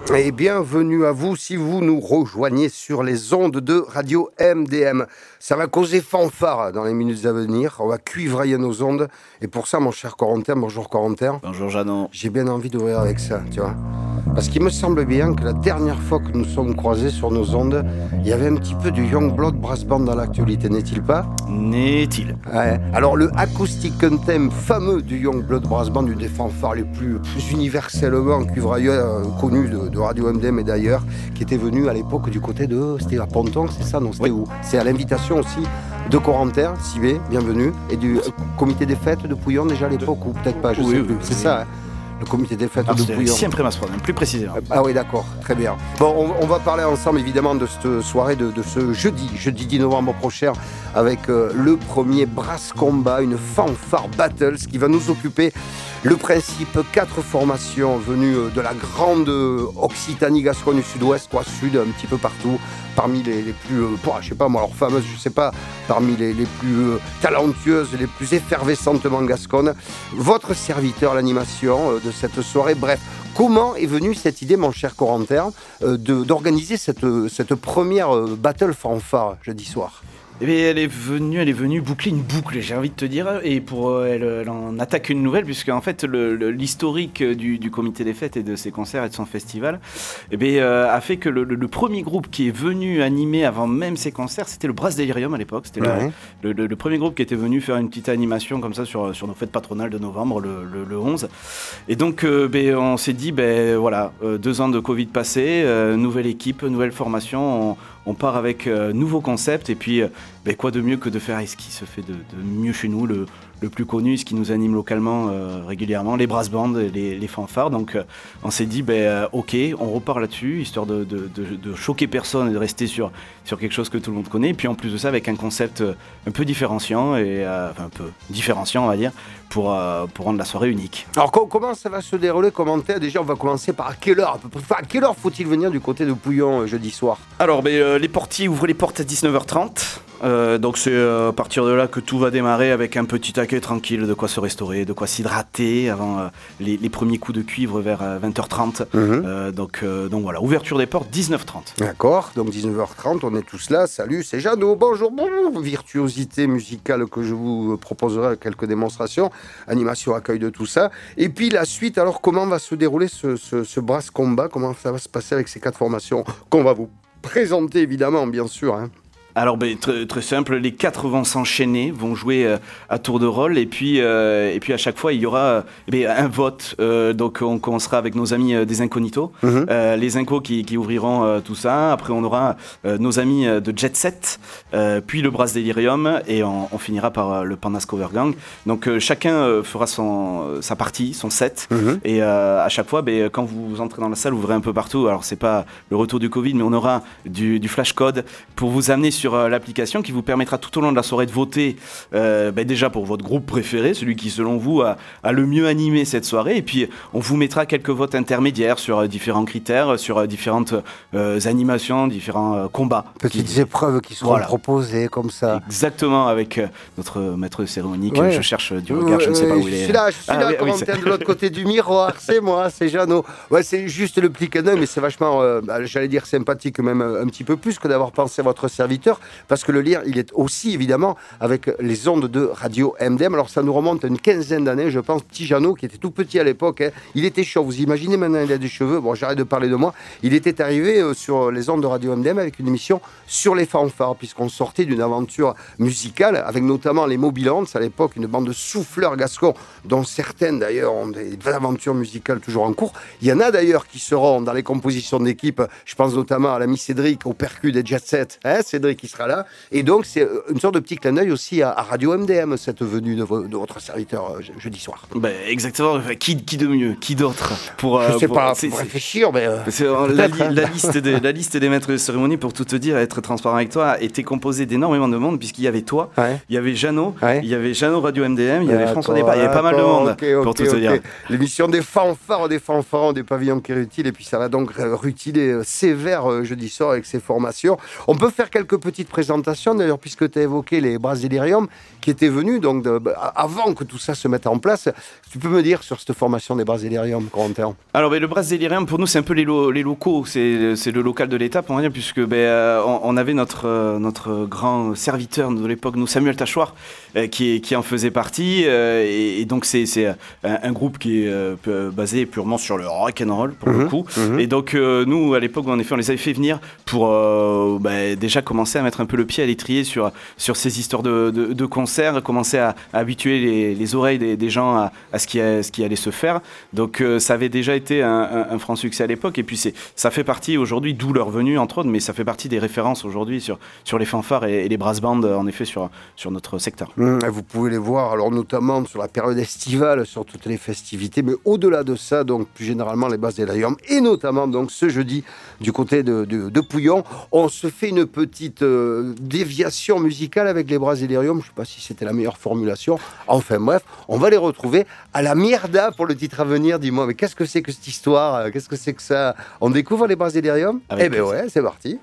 Et bienvenue à vous si vous nous rejoignez sur les ondes de Radio MDM. Ça va causer fanfare dans les minutes à venir. On va cuivrailler nos ondes. Et pour ça, mon cher Corentin, bonjour Corentin. Bonjour Jeannot. J'ai bien envie d'ouvrir avec ça, tu vois. Parce qu'il me semble bien que la dernière fois que nous sommes croisés sur nos ondes, il y avait un petit peu du Youngblood Brass Band dans l'actualité, n'est-il pas ? N'est-il ? Ouais. Alors le Acoustic Anthem fameux du Youngblood Brass Band, une des fanfares les plus universellement cuivrailleurs connus de Radio MDM et d'ailleurs, qui était venu à l'époque du côté de... C'était à Ponton, c'est ça ? Non, c'était où ? C'est à l'invitation aussi de Corentin, Sibé, bienvenue, et du comité des fêtes de Pouillon déjà à l'époque, ou peut-être pas, je sais plus. C'est ça, hein ? Le comité des fêtes de Pouillon. Siempre Mas Problème, plus précisément. Ah oui, d'accord, très bien. Bon, on va parler ensemble évidemment de cette soirée, de ce jeudi 10 novembre prochain, avec le premier Brass Combat, une fanfare battles qui va nous occuper. Le principe, 4 formations venues de la grande Occitanie, Gascogne, Sud-Ouest, quoi, Sud, un petit peu partout, parmi les plus, je sais pas moi, alors fameuses, je sais pas, parmi les plus talentueuses, les plus effervescentement gasconnes. Votre serviteur, l'animation de cette soirée, bref. Comment est venue cette idée, mon cher Corentin, d'organiser cette première battle fanfare jeudi soir ? Eh bien, elle est venue boucler une boucle, j'ai envie de te dire, et elle en attaque une nouvelle, puisque en fait l'historique du comité des fêtes et de ses concerts et de son festival, a fait que le premier groupe qui est venu animer avant même ses concerts, c'était le Brass Delirium à l'époque. C'était le premier groupe qui était venu faire une petite animation comme ça sur nos fêtes patronales de novembre, le 11. Et donc on s'est dit, 2 ans de Covid passés, nouvelle équipe, nouvelle formation, on part avec nouveau concept et puis quoi de mieux que de faire ce qui se fait de mieux chez nous, le plus connu, ce qui nous anime localement régulièrement, les brass bands, les fanfares. Donc on s'est dit ok, on repart là-dessus, histoire de choquer personne et de rester sur quelque chose que tout le monde connaît. Et puis en plus de ça, avec un concept un peu différenciant, on va dire, pour rendre la soirée unique. Alors comment ça va se dérouler, commentaire ? Déjà, on va commencer par à quelle heure faut-il venir du côté de Pouillon jeudi soir ? Alors les portiers ouvrent les portes à 19h30. Donc c'est à partir de là que tout va démarrer avec un petit accueil tranquille, de quoi se restaurer, de quoi s'hydrater avant les premiers coups de cuivre vers 20h30. Donc voilà, ouverture des portes 19h30. D'accord, donc 19h30, on est tous là. Salut, c'est Jeannot, bonjour, virtuosité musicale que je vous proposerai avec quelques démonstrations, animation, accueil de tout ça. Et puis la suite, alors comment va se dérouler ce Brass Combat ? Comment ça va se passer avec ces 4 formations qu'on va vous présenter évidemment, bien sûr, hein. Alors très, très simple, les 4 vont s'enchaîner, vont jouer à tour de rôle et puis à chaque fois il y aura un vote. Donc on commencera avec nos amis des Incognitos, les Incos qui ouvriront tout ça. Après on aura nos amis de Jet Set, puis le Brass Delirium et on finira par le Pandas Cover Gang. Donc chacun fera sa partie, son set et à chaque fois quand vous entrez dans la salle, vous verrez un peu partout. Alors c'est pas le retour du Covid, mais on aura du flash code pour vous amener sur l'application qui vous permettra tout au long de la soirée de voter déjà pour votre groupe préféré, celui qui selon vous a le mieux animé cette soirée, et puis on vous mettra quelques votes intermédiaires sur différents critères, sur différentes animations, différents combats. Petites épreuves qui seront proposées comme ça. Exactement, avec notre maître de cérémonie que je cherche du regard, je ne sais pas où il est. Je suis là, Corentin, de l'autre côté du miroir, c'est moi, c'est Jeannot. Ouais, c'est juste le petit cadeau, mais c'est vachement, j'allais dire sympathique, même un petit peu plus que d'avoir pensé à votre serviteur. Parce que le lien, il est aussi évidemment avec les ondes de Radio MDM. Alors ça nous remonte à une quinzaine d'années, je pense. Petit Jeannot, qui était tout petit à l'époque, hein, il était chaud. Vous imaginez, maintenant il a des cheveux. Bon, j'arrête de parler de moi. Il était arrivé sur les ondes de Radio MDM avec une émission sur les fanfares, puisqu'on sortait d'une aventure musicale avec notamment les Mobilants à l'époque, une bande de souffleurs gascons, dont certaines d'ailleurs ont des aventures musicales toujours en cours. Il y en a d'ailleurs qui seront dans les compositions d'équipe. Je pense notamment à l'ami Cédric au percu des Jet Set, hein, Cédric qui sera là. Et donc, c'est une sorte de petit clin d'œil aussi à Radio MDM, cette venue de votre serviteur jeudi soir. Exactement. Qui de mieux ? Qui d'autre pour réfléchir, mais... La liste des maîtres de cérémonie, pour tout te dire, être transparent avec toi, était composée d'énormément de monde, puisqu'il y avait toi, il y avait Jeannot, il y avait Jeannot Radio MDM, il y avait François Despas, il y avait pas mal de monde, pour tout te dire. L'émission des fanfares, des pavillons qui rutilent, et puis ça va donc rutiler sévère jeudi soir avec ses formations. On peut faire quelques petite présentation, d'ailleurs, puisque tu as évoqué les Brass Delirium, qui étaient venus, donc, avant que tout ça se mette en place. Tu peux me dire sur cette formation des Brass Delirium, Corentin? Alors, le Brass Delirium, pour nous, c'est un peu les locaux. C'est le local de l'étape, on va dire, puisque on avait notre grand serviteur de l'époque, nous, Samuel Tachoir, qui en faisait partie. Et donc, c'est un groupe qui est basé purement sur le rock and roll, pour le coup. Et donc, nous, à l'époque, en effet, on les avait fait venir pour déjà commencer à mettre un peu le pied à l'étrier sur ces histoires de concerts, commencer à habituer les oreilles des gens à ce qui allait se faire. Donc, ça avait déjà été un franc succès à l'époque. Et puis, ça fait partie aujourd'hui, d'où leur venue, entre autres, mais ça fait partie des références aujourd'hui sur les fanfares et les brass bands, en effet, sur notre secteur. Vous pouvez les voir, alors notamment sur la période estivale, sur toutes les festivités, mais au-delà de ça, donc plus généralement les Brass Delirium, et notamment donc ce jeudi du côté de Pouillon, on se fait une petite déviation musicale avec les Brass Delirium. Je ne sais pas si c'était la meilleure formulation. Enfin bref, on va les retrouver à la mierda pour le titre à venir. Dis-moi, mais qu'est-ce que c'est que cette histoire? Qu'est-ce que c'est que ça? On découvre les Brass Delirium? Eh bien ouais, c'est parti.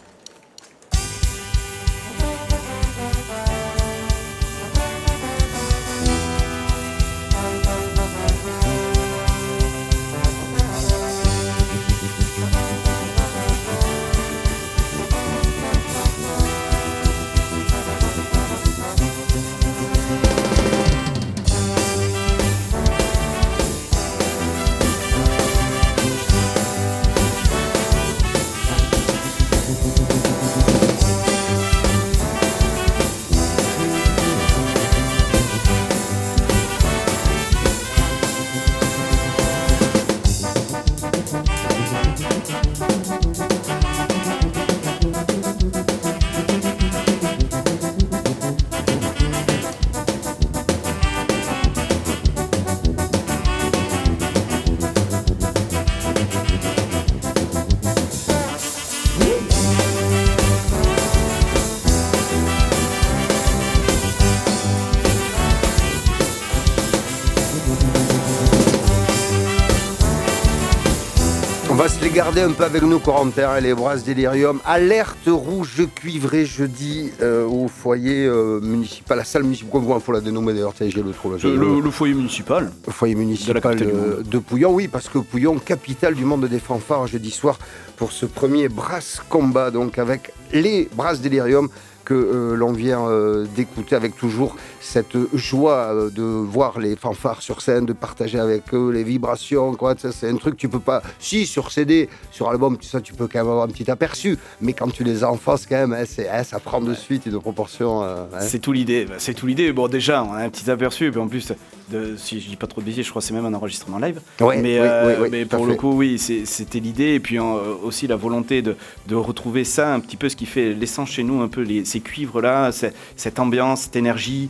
On va se les garder un peu avec nous, Corentin, les Brass Delirium. Alerte rouge cuivrée jeudi au foyer municipal, la salle municipale. Il faut la dénommer d'ailleurs, j'ai le trou là. Le foyer municipal. Le foyer municipal de Pouillon, oui, parce que Pouillon, capitale du monde des fanfares, jeudi soir, pour ce premier Brass Combat, donc avec les Brass Delirium que l'on vient d'écouter, avec toujours cette joie de voir les fanfares sur scène, de partager avec eux les vibrations, quoi. Ça, c'est un truc que tu peux pas... Si, sur CD, sur album, tout ça, tu peux quand même avoir un petit aperçu, mais quand tu les as en face, quand même, ça prend de suite une proportion... C'est tout l'idée. C'est tout l'idée. Bon, déjà, on a un petit aperçu, et puis en plus, si je dis pas trop de bêtises, je crois que c'est même un enregistrement live. Ouais, mais pour le coup, oui, c'était l'idée, et puis aussi la volonté de retrouver ça, un petit peu ce qui fait l'essence chez nous, un peu ces cuivres-là, cette ambiance, cette énergie,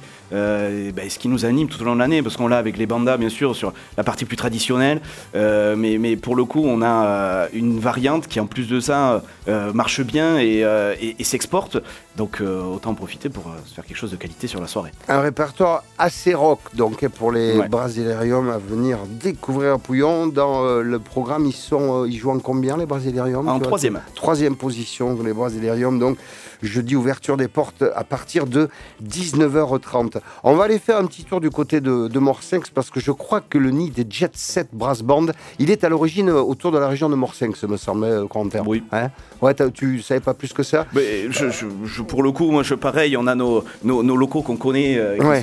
ce qui nous anime tout au long de l'année, parce qu'on l'a avec les bandas, bien sûr, sur la partie plus traditionnelle, mais pour le coup, on a une variante qui, en plus de ça, marche bien et s'exporte, donc autant en profiter pour se faire quelque chose de qualité sur la soirée. Un répertoire assez rock, donc, pour les Brass Delirium à venir découvrir à Pouillon. Dans le programme, ils jouent en combien, les Brass Delirium? En troisième. Troisième position, les Brass Delirium, donc jeudi, ouverture des portes à partir de 19h30. On va aller faire un petit tour du côté de Morsinx, parce que je crois que le nid des Jet Set Brass Band, il est à l'origine autour de la région de Morsinx, me semble, Corentin. Oui. Hein? Ouais, tu savais pas plus que ça? Mais pour le coup, moi, pareil, on a nos locaux qu'on connaît,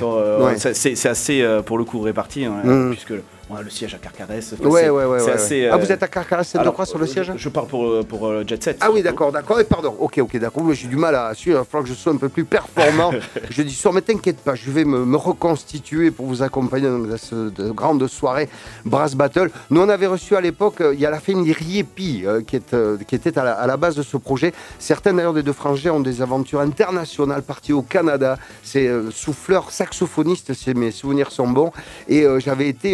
c'est assez, pour le coup, réparti, puisque... On a le siège à Carcarès. C'est assez. Vous êtes à Carcarès, c'est de quoi sur le siège? Je parle pour Jet Set. Ah oui, d'accord. Et pardon. Ok, d'accord. J'ai du mal à suivre. Il va falloir que je sois un peu plus performant. Je dis soir, mais t'inquiète pas, je vais me reconstituer pour vous accompagner dans cette grande soirée Brass Battle. Nous, on avait reçu à l'époque, il y a la famille Riepi qui était à la base de ce projet. Certains d'ailleurs des deux frangins ont des aventures internationales, partis au Canada. C'est souffleur, saxophoniste, mes souvenirs sont bons. Et j'avais été assez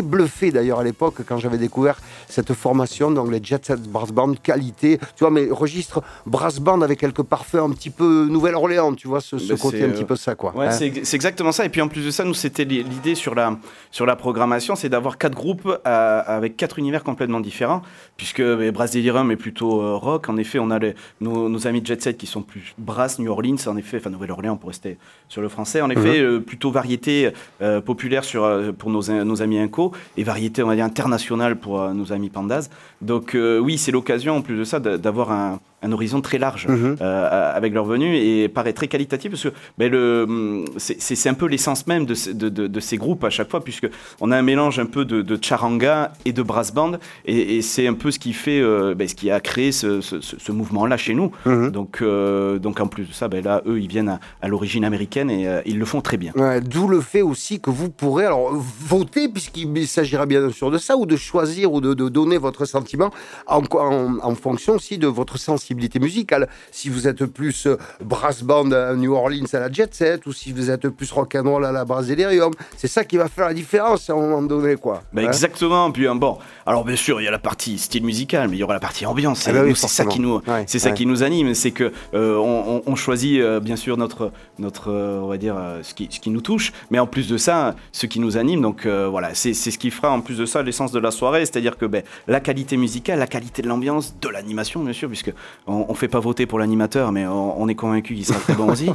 j'étais bluffé d'ailleurs à l'époque quand j'avais découvert cette formation, donc les Jet Set Brass Band qualité, tu vois, mais registre brass band avec quelques parfums un petit peu Nouvelle-Orléans, tu vois, ce côté un petit peu ça, quoi. Ouais, hein. C'est exactement ça. Et puis en plus de ça, nous, c'était l'idée sur la programmation, c'est d'avoir 4 groupes avec 4 univers complètement différents, puisque Brass Delirium est plutôt rock. En effet, on a nos amis Jet Set qui sont plus brass, New Orleans, en effet, enfin Nouvelle-Orléans pour rester sur le français. En effet, plutôt variété populaire pour nos amis Inco, et variété, on va dire, internationale pour nos amis Pandas. Donc oui, c'est l'occasion en plus de ça d'avoir un horizon très large avec leur venue, et paraît très qualitatif, parce que c'est un peu l'essence même de ces groupes à chaque fois, puisque on a un mélange un peu de charanga et de brass band, et c'est un peu ce qui fait ce qui a créé ce mouvement là chez nous. Donc en plus de ça, là eux ils viennent à l'origine américaine, et ils le font très bien. Ouais, d'où le fait aussi que vous pourrez alors voter, puisqu'il s'agira bien sûr de ça, ou de choisir ou de donner votre sentiment en fonction aussi de votre sensibilité musicale. Si vous êtes plus brass band à New Orleans à la Jet Set, ou si vous êtes plus rock'n'roll à la Brass Delirium, c'est ça qui va faire la différence à un moment donné, quoi. Exactement. Puis alors bien sûr il y a la partie style musical, mais il y aura la partie ambiance. C'est ça qui nous anime, c'est que on choisit bien sûr notre on va dire ce qui nous touche, mais en plus de ça ce qui nous anime. Donc voilà, c'est ce qui fera en plus de ça l'essence de la soirée, c'est-à-dire que la qualité musicale, la qualité de l'ambiance, de l'animation bien sûr, puisque on fait pas voter pour l'animateur, mais on est convaincu qu'il sera très bon aussi.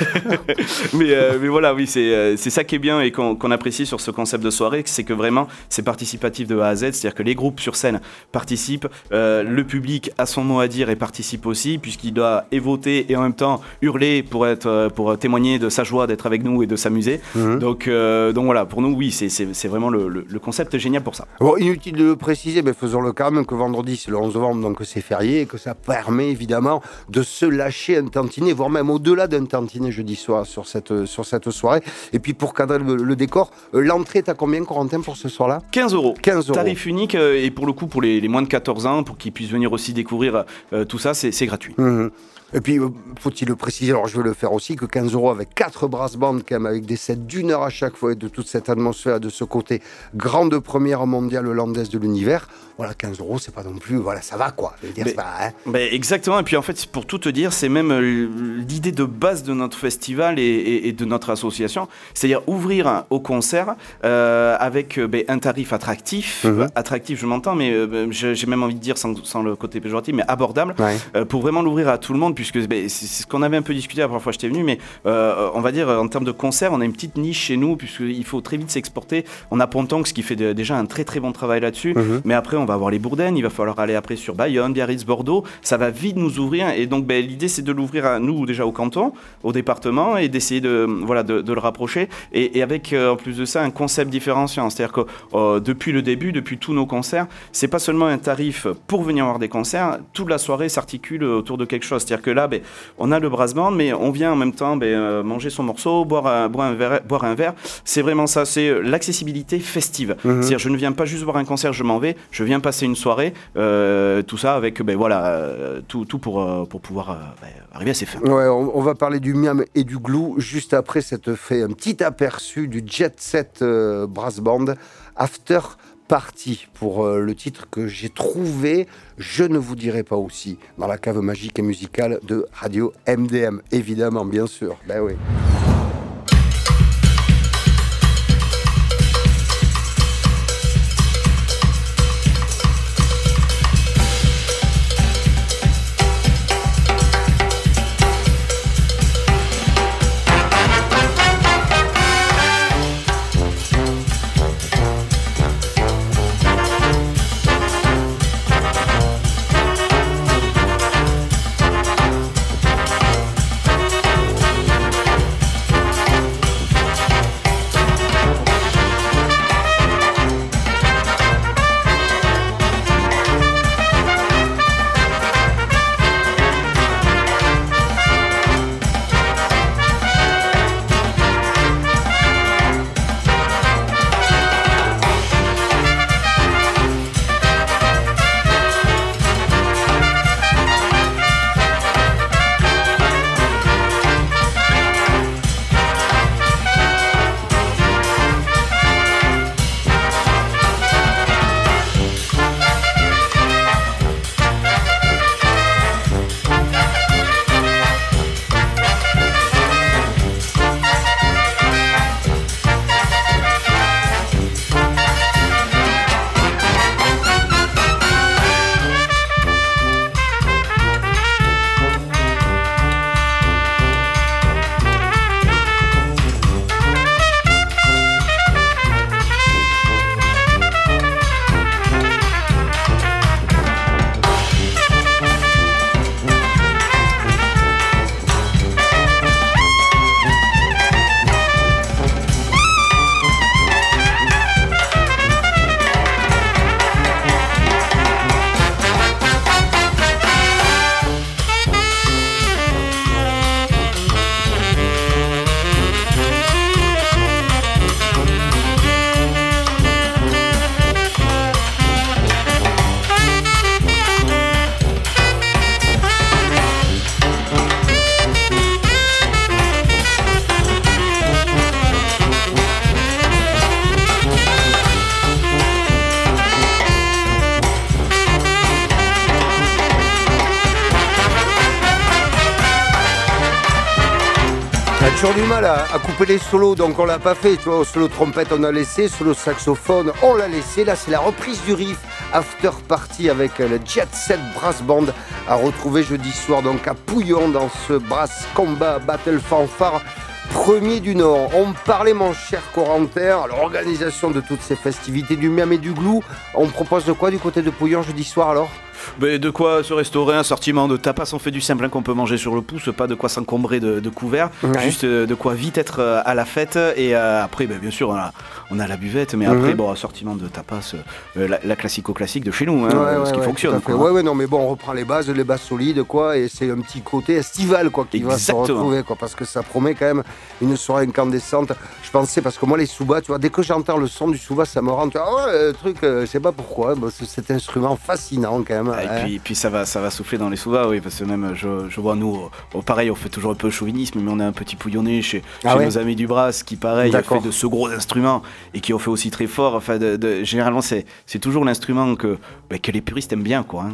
mais voilà, oui, c'est ça qui est bien et qu'on apprécie sur ce concept de soirée, c'est que vraiment c'est participatif de A à Z, c'est-à-dire que les groupes sur scène participent, le public a son mot à dire et participe aussi, puisqu'il doit voter et en même temps hurler pour témoigner de sa joie d'être avec nous et de s'amuser. Donc voilà, pour nous, oui, c'est vraiment le concept est génial pour ça. Bon, inutile de le préciser, mais faisons-le quand même, que vendredi c'est le 11 novembre, donc c'est férié, et que ça permet évidemment de se lâcher un tantinet, voire même au-delà d'un tantinet jeudi soir sur cette soirée. Et puis pour cadrer le décor, l'entrée est à combien, Corentin, pour ce soir-là ? 15 €. 15 €. Tarif unique, et pour le coup, pour les moins de 14 ans, pour qu'ils puissent venir aussi découvrir tout ça, c'est gratuit. Et puis, faut-il le préciser, alors je vais le faire aussi, que 15 € avec 4 brass bands, quand même, avec des sets d'1 heure à chaque fois, et de toute cette atmosphère, de ce côté grande première mondiale hollandaise de l'univers, voilà, 15 €, c'est pas non plus, voilà, ça va, quoi. Je veux dire, c'est pas, exactement, et puis en fait, pour tout te dire, c'est même l'idée de base de notre festival et de notre association, c'est-à-dire ouvrir au concert avec un tarif attractif, attractif, je m'entends, mais j'ai même envie de dire, sans le côté péjoratif, mais abordable, pour vraiment l'ouvrir à tout le monde, puisque c'est ce qu'on avait un peu discuté la première fois que j'étais venu, mais on va dire en termes de concert, on a une petite niche chez nous, puisqu'il faut très vite s'exporter. On a Pontonx qui fait déjà un très très bon travail là-dessus, mais après on va avoir les Bourdaines, il va falloir aller après sur Bayonne, Biarritz, Bordeaux, ça va vite nous ouvrir, et donc l'idée c'est de l'ouvrir à nous déjà au canton, au département, et d'essayer de le rapprocher, et avec en plus de ça un concept différenciant, c'est-à-dire que depuis le début, depuis tous nos concerts, c'est pas seulement un tarif pour venir voir des concerts, toute la soirée s'articule autour de quelque chose, c'est-à-dire que là, on a le brass band, mais on vient en même temps manger son morceau, boire un verre. C'est vraiment ça, c'est l'accessibilité festive. C'est-à-dire, je ne viens pas juste voir un concert, je m'en vais, je viens passer une soirée, tout ça avec tout pour pouvoir arriver à ses fins. Ouais, on va parler du miam et du glou juste après cette fait un petit aperçu du Jet Set Brass Band After Party, pour le titre que j'ai trouvé, je ne vous dirai pas aussi, dans la cave magique et musicale de Radio MDM, évidemment, bien sûr. Ben oui. toujours du mal à couper les solos, donc on l'a pas fait, tu vois, au solo trompette on a laissé, solo saxophone on l'a laissé, là c'est la reprise du riff After Party avec le Jet Set Brass Band à retrouver jeudi soir donc à Pouillon dans ce Brass Combat Battle Fanfare premier du Nord. On parlait mon cher Corentin, à l'organisation de toutes ces festivités du miam et du glou, on propose de quoi du côté de Pouillon jeudi soir alors ? De quoi se restaurer, un sortiment de tapas, on fait du simple qu'on peut manger sur le pouce, pas de quoi s'encombrer de couverts, juste de quoi vite être à la fête et après bien sûr on a la buvette, mais après sortiment de tapas, la classico-classique de chez nous, ce qui fonctionne. Ouais, non mais bon on reprend les bases solides quoi, et c'est un petit côté estival quoi qui va se retrouver quoi, parce que ça promet quand même une soirée incandescente. Je pensais, parce que moi les soubas, tu vois, dès que j'entends le son du souba ça me rend, tu vois, le truc, je sais pas pourquoi, c'est cet instrument fascinant quand même. Et puis ça va souffler dans les souvas, oui, parce que même je vois nous, pareil, on fait toujours un peu chauvinisme, mais on a un petit pouillonné chez nos amis du Brass qui pareil fait de ce gros instrument et qui en fait aussi très fort. Enfin, généralement c'est toujours l'instrument que les puristes aiment bien quoi.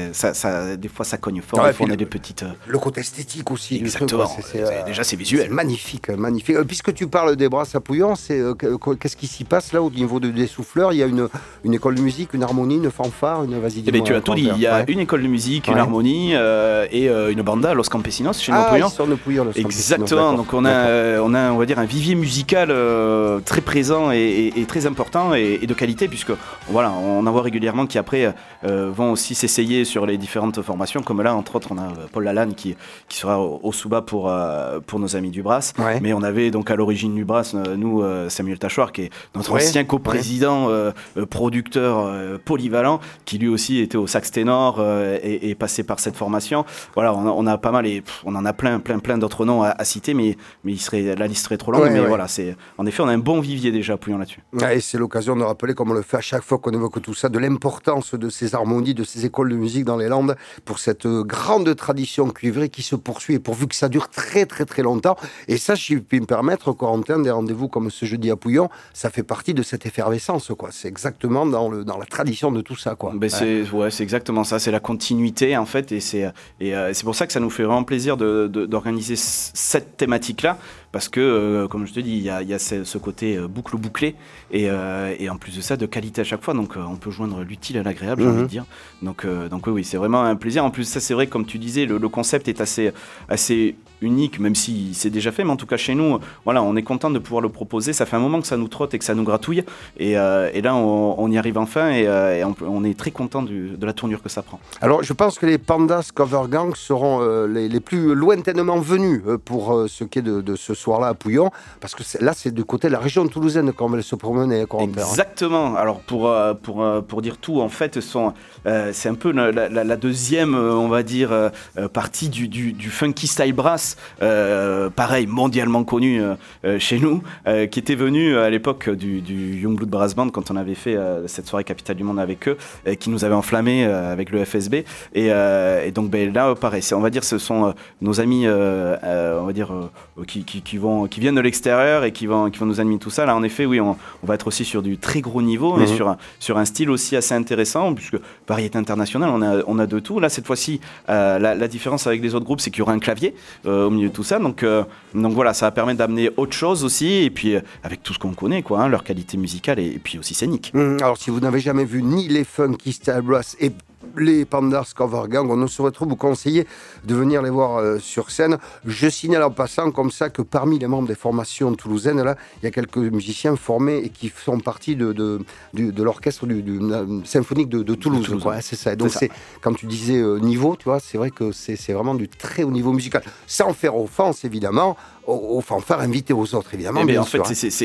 Ça, des fois ça cogne fort, des fois on a des petites. Le côté esthétique aussi. Exactement. Du truc, déjà c'est visuel. C'est magnifique. Puisque tu parles des Brass à Pouillon, qu'est-ce qui s'y passe là au niveau des souffleurs? Il y a une école de musique, une harmonie, une fanfare, vas-y dis-moi. Tu as tout dit. Il y a une école de musique, une harmonie et une banda, Los Campesinos, chez nous Pouillon. Sur le Pouillon, Los Exactement. Donc on a on va dire un vivier musical très présent et très important et de qualité, puisque voilà, on en voit régulièrement qui après vont aussi s'essayer sur les différentes formations, comme là entre autres on a Paul Lalanne qui sera au Souba pour nos amis du Brass. Mais on avait donc à l'origine du Brass nous Samuel Tachoir qui est notre ancien coprésident, producteur polyvalent, qui lui aussi était au sax ténor et passé par cette formation. Voilà, on a pas mal on en a plein d'autres noms à citer, mais la liste serait trop longue. Voilà, en effet on a un bon vivier déjà à Pouillon là-dessus. Et c'est l'occasion de rappeler, comme on le fait à chaque fois qu'on évoque tout ça, de l'importance de ces harmonies, de ces écoles de musique dans les Landes pour cette grande tradition cuivrée qui se poursuit et pourvu que ça dure très très très longtemps. Et ça, si je puis me permettre, Corentin, des rendez-vous comme ce jeudi à Pouillon, ça fait partie de cette effervescence quoi. C'est exactement dans la tradition de tout ça quoi. C'est exactement ça, c'est la continuité en fait, et c'est pour ça que ça nous fait vraiment plaisir d'organiser cette thématique-là, parce que comme je te dis, il y a ce côté bouclé et en plus de ça de qualité à chaque fois, donc on peut joindre l'utile à l'agréable, j'ai envie de dire. Donc oui, c'est vraiment un plaisir. En plus ça, c'est vrai, comme tu disais, le concept est assez unique, même si c'est déjà fait, mais en tout cas chez nous, voilà, on est content de pouvoir le proposer. Ça fait un moment que ça nous trotte et que ça nous gratouille, et là on y arrive enfin, et on est très content de la tournure que ça prend. Alors je pense que les Pandas Cover Gang seront les plus lointainement venus pour ce qui est de ce soir-là à Pouillon, parce que là c'est du côté de la région toulousaine qu'on va se promener. Exactement. Alors pour dire tout, en fait, c'est un peu la deuxième, on va dire, partie du funky style brass, pareil, mondialement connu chez nous, qui était venu à l'époque du Youngblood Brass Band, quand on avait fait cette soirée Capitale du Monde avec eux, qui nous avait enflammé avec le FSB, et donc là pareil, on va dire ce sont nos amis, on va dire qui viennent de l'extérieur et qui vont nous animer tout ça. Là en effet oui, on va être aussi sur du très gros niveau, mais sur un style aussi assez intéressant, puisque variété internationale, on a de tout. Là cette fois-ci la différence avec les autres groupes, c'est qu'il y aura un clavier au milieu de tout ça, donc voilà, ça va permettre d'amener autre chose aussi, et puis avec tout ce qu'on connaît quoi, leur qualité musicale et puis aussi scénique. Alors si vous n'avez jamais vu ni les Funky Style Brass et les Pandas Cover Gang, on ne saurait trop vous conseiller de venir les voir sur scène. Je signale en passant comme ça que parmi les membres des formations toulousaines, là, il y a quelques musiciens formés et qui font partie de l'orchestre du symphonique de Toulouse. Quoi. C'est ça. Donc quand tu disais niveau, tu vois, c'est vrai que c'est vraiment du très haut niveau musical. Sans faire offense, évidemment, aux fanfares invités aux autres, évidemment. En fait,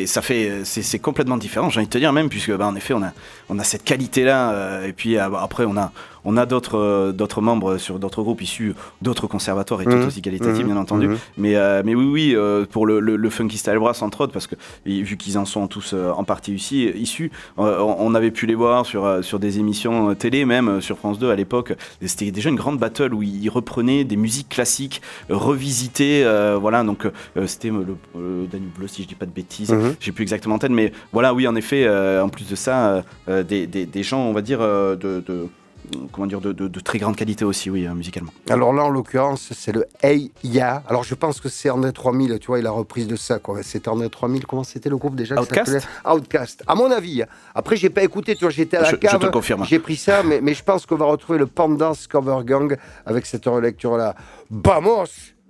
c'est complètement différent, j'ai envie de te dire, même, puisque en effet, on a cette qualité-là, et puis après, on a d'autres membres sur d'autres groupes issus d'autres conservatoires et tout aussi qualitatifs, bien entendu. Mais oui, pour le Funky Style Brass, entre autres, parce que vu qu'ils en sont tous en partie issus, on avait pu les voir sur des émissions télé, même sur France 2 à l'époque. C'était déjà une grande battle où ils reprenaient des musiques classiques revisitées, voilà, donc c'était le Danube Bleu, si je dis pas de bêtises, j'ai plus exactement en tête, mais voilà, oui, en effet, en plus de ça, des gens, on va dire, de très grande qualité aussi, oui, musicalement. Alors là, en l'occurrence, c'est le Hey Ya. Alors je pense que c'est André 3000, tu vois, il a reprise de ça, quoi. C'était André 3000, comment c'était le groupe déjà? Outcast. À mon avis. Après, j'ai pas écouté, tu vois, j'étais à la cave. Je te confirme. J'ai pris ça, mais je pense qu'on va retrouver le Pandas Cover Gang avec cette relecture-là. Vamos!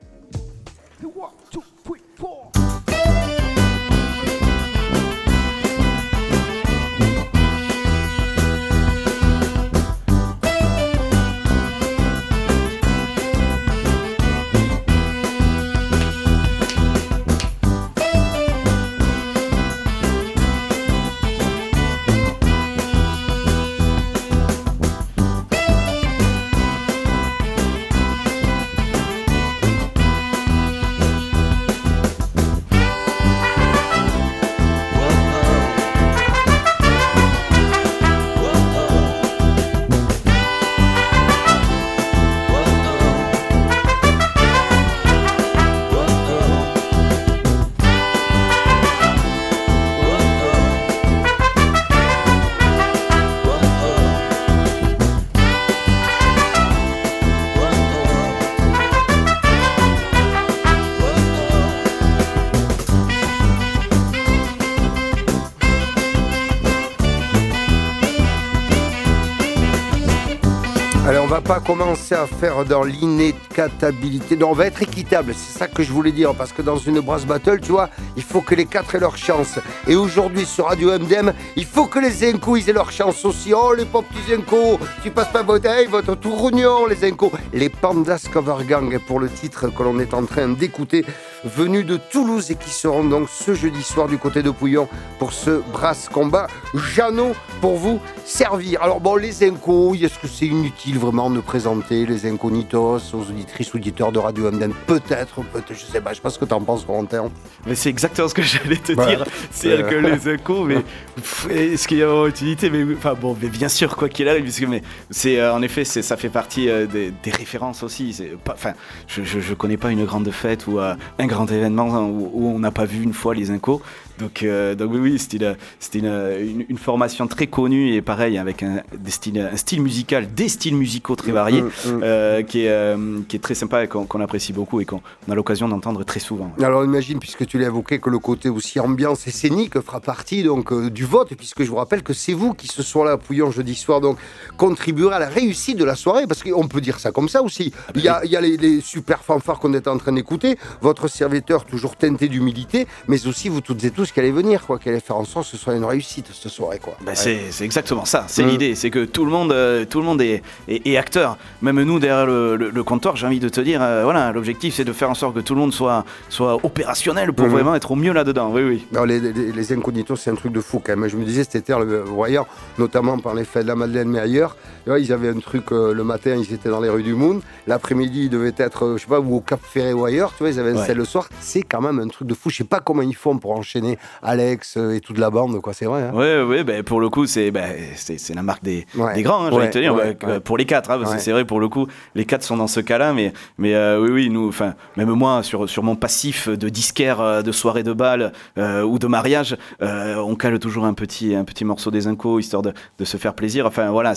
Allez, on va pas commencer à faire dans l'inéquitabilité. Non, on va être équitable, c'est ça que je voulais dire, parce que dans une brass battle, tu vois, il faut que les 4 aient leur chance. Et aujourd'hui, sur Radio MDM, il faut que les Zinco ils aient leur chance aussi. Oh, les pauvres petits Zinco, tu passes pas voter, votre tourignon, les Zinco. Les Pandas Cover Gang, pour le titre que l'on est en train d'écouter, venus de Toulouse et qui seront donc ce jeudi soir du côté de Pouillon pour ce brass combat. Jeannot, pour vous servir. Alors bon, les Zinco, est-ce que c'est inutile vraiment de présenter les incognitos aux auditrices, auditeurs de Radio MDM? Peut-être, je sais pas, je sais pas ce que t'en penses, Corentin. Mais c'est exactement ce que j'allais te dire. C'est que les Zinco, mais est-ce qu'il y a utilité? Mais enfin bon, mais bien sûr, quoi qu'il arrive, puisque mais c'est en effet, ça fait partie des références aussi. Enfin, je connais pas une grande fête ou un grand événement où on n'a pas vu une fois les Zinco. Donc oui, c'était une formation très connue et pareil avec un style musical, des styles musicaux très variés, qui est très sympa et qu'on apprécie beaucoup et qu'on a l'occasion d'entendre très souvent. Alors imagine, puisque tu l'as évoqué, que le côté aussi ambiance et scénique fera partie donc du vote, puisque je vous rappelle que c'est vous qui ce soir-là à Pouillon jeudi soir donc contribuerez à la réussite de la soirée, parce qu'on peut dire ça comme ça aussi. Il y a les super fanfares qu'on est en train d'écouter, votre serviteur toujours teinté d'humilité, mais aussi vous toutes et tous qui allez venir, quoi, qui allez faire en sorte que ce soit une réussite cette soirée, quoi. Bah c'est exactement ça, c'est l'idée, c'est que tout le monde est acteur. Même nous derrière le comptoir, j'ai envie de te dire, voilà, l'objectif c'est de faire en sorte que tout le monde soit opérationnel pour vraiment être au mieux là-dedans. Oui. Alors, les incognitos, c'est un truc de fou quand même. Je me disais cet été, le voyant, notamment par les fêtes de la Madeleine, mais ailleurs, ils avaient un truc le matin, ils étaient dans les rues du Moon. L'après-midi, ils devaient être, je sais pas, ou au Cap Ferré ou ailleurs. Tu vois, ils avaient un scène le soir. C'est quand même un truc de fou. Je sais pas comment ils font pour enchaîner Alex et toute la bande, quoi. C'est vrai. Hein. Oui, ben pour le coup, c'est la marque des grands. Hein, j'ai envie de te dire, pour les 4. Hein, parce que c'est vrai, pour le coup, les 4 sont dans ce cas-là. Mais oui, nous, enfin, même moi, sur mon passif de disquaire de soirée de bal ou de mariage, on cale toujours un petit morceau des Zinco histoire de se faire plaisir. Enfin voilà,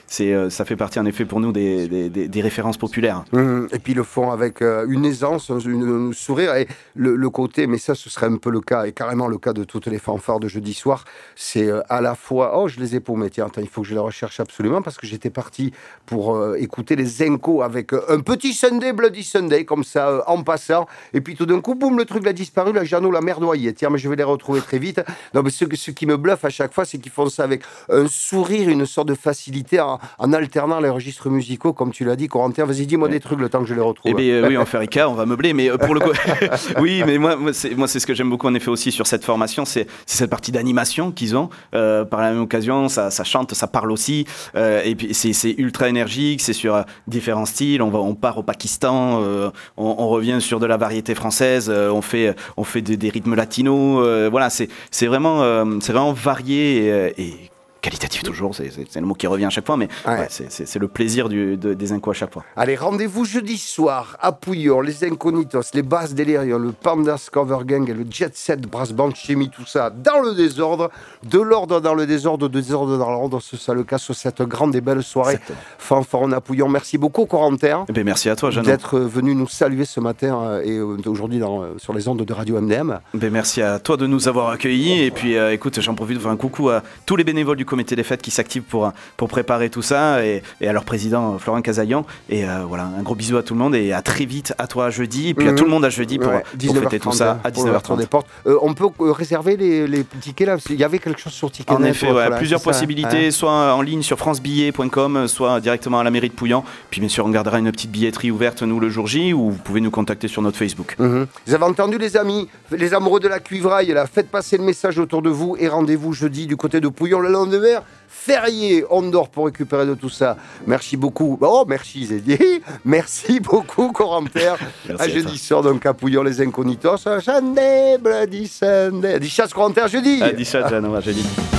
ça fait partie en effet pour nous des références populaires. Et puis ils le font avec une aisance, un sourire et le côté, mais ça ce serait un peu le cas et carrément le cas de toutes les fanfares de jeudi soir, c'est à la fois, je les ai paumés, tiens, il faut que je les recherche absolument parce que j'étais parti pour écouter les Zinco avec un petit Sunday, Bloody Sunday, comme ça en passant, et puis tout d'un coup, boum, le truc a disparu, la Jeannot l'a merdoyé, tiens, mais je vais les retrouver très vite. Non, mais ce qui me bluffe à chaque fois, c'est qu'ils font ça avec un sourire, une sorte de facilité en alternant les registres musicaux, comme tu l'as dit, Corentin. Vas-y, dis-moi des trucs le temps que je les retrouve. Eh bien, oui, en Ferica, on va meubler, mais pour le coup, oui, mais moi, c'est ce que j'aime beaucoup en effet aussi sur cette formation, c'est cette partie d'animation qu'ils ont. Par la même occasion, ça chante, ça parle aussi, et puis c'est ultra énergique, c'est sur différents styles. On part au Pakistan, on revient sur de la variété française, on fait des rythmes latinos. Voilà, c'est vraiment varié et qualitatif toujours, c'est le mot qui revient à chaque fois, mais c'est le plaisir des Incos à chaque fois. Allez, rendez-vous jeudi soir à Pouillon, les Incognitos, les Basses Delirium, le Pandas Cover Gang et le Jet Set Brass Band. J'ai mis tout ça dans le désordre, de l'ordre dans le désordre, de désordre dans l'ordre. C'est ça le cas sur cette grande et belle soirée. Fanfaron à Pouillon. Merci beaucoup, Corentin. Merci à toi, Jeannot, d'être venu nous saluer ce matin et aujourd'hui sur les ondes de Radio MDM. Merci à toi de nous avoir accueillis. Et puis, écoute, j'en profite de faire un coucou à tous les bénévoles du comité des fêtes qui s'activent pour préparer tout ça et à leur président Florent Casaillan. Et voilà, un gros bisou à tout le monde et à très vite à toi jeudi. Et puis à tout le monde à jeudi pour fêter tout ça à 19h30. Des portes. On peut réserver les tickets là. Il y avait quelque chose sur Ticketnet. En effet, plusieurs possibilités, soit en ligne sur francebillet.com, soit directement à la mairie de Pouillon. Puis bien sûr, on gardera une petite billetterie ouverte nous le jour J, ou vous pouvez nous contacter sur notre Facebook. Vous avez entendu les amis, les amoureux de la cuivraille, là, faites passer le message autour de vous et rendez-vous jeudi du côté de Pouillon le lendemain. Férié, on dort pour récupérer de tout ça. Merci beaucoup. Oh, merci Zédi. Merci beaucoup, Corentin. À jeudi soir, donc à Pouillon, les Incognitos. Sunday, Bloody Sunday. Dis chasse, Corentin, jeudi. Dis chasse, Jeannot, à jeudi.